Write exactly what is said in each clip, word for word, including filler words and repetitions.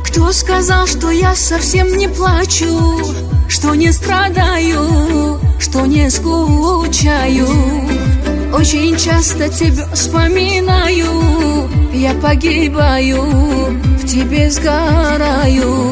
Кто сказал, что я совсем не плачу, что не страдаю, что не скучаю? Очень часто тебя вспоминаю, я погибаю, в тебе сгораю.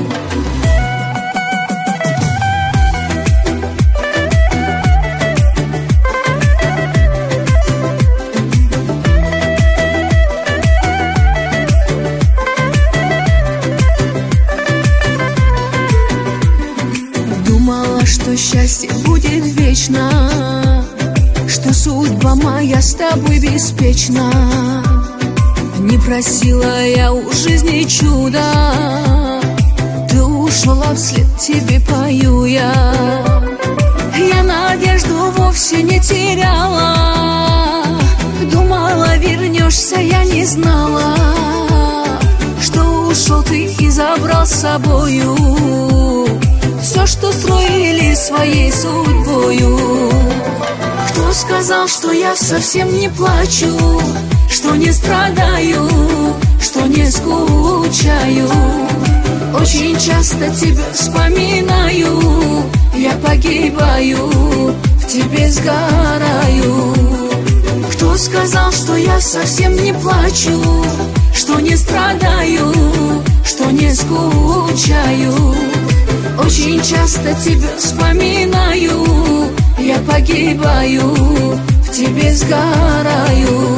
Думала, что счастье будет вечно, что судьба моя с тобой беспечна. Не просила я у жизни чуда, ты ушла вслед, тебе пою я. Я надежду вовсе не теряла, думала, вернешься, я не знала, что ушел ты и забрал с собою все, что строили своей судьбою. Кто сказал, что я совсем не плачу, что не страдаю, что не скучаю? Очень часто тебя вспоминаю, я погибаю, в тебе сгораю. Кто сказал, что я совсем не плачу, что не страдаю, что не скучаю? Очень часто тебя вспоминаю, я погибаю, в тебе сгораю.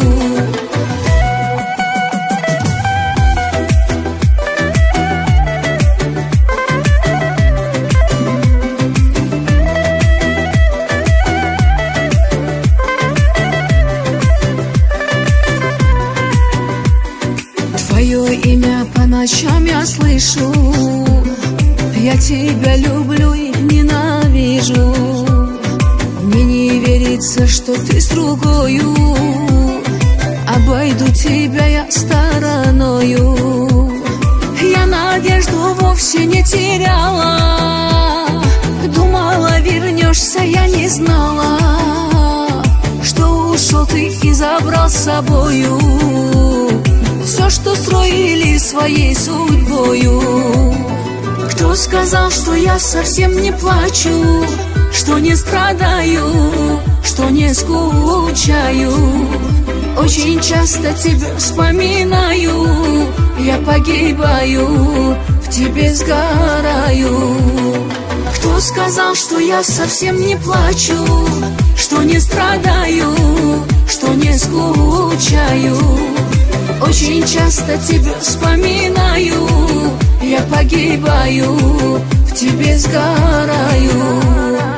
Твое имя по ночам я слышу, я тебя люблю и ненавижу. Мне не верится, что ты с другою, обойду тебя я стороною. Я надежду вовсе не теряла, думала, вернешься, я не знала, что ушел ты и забрал с собою все, что строили своей судьбою. Кто сказал, что я совсем не плачу, что не страдаю, что не скучаю? Очень часто тебя вспоминаю, я погибаю, в тебе сгораю. Кто сказал, что я совсем не плачу, что не страдаю, что не скучаю? Очень часто тебя вспоминаю, я погибаю, в тебе сгораю.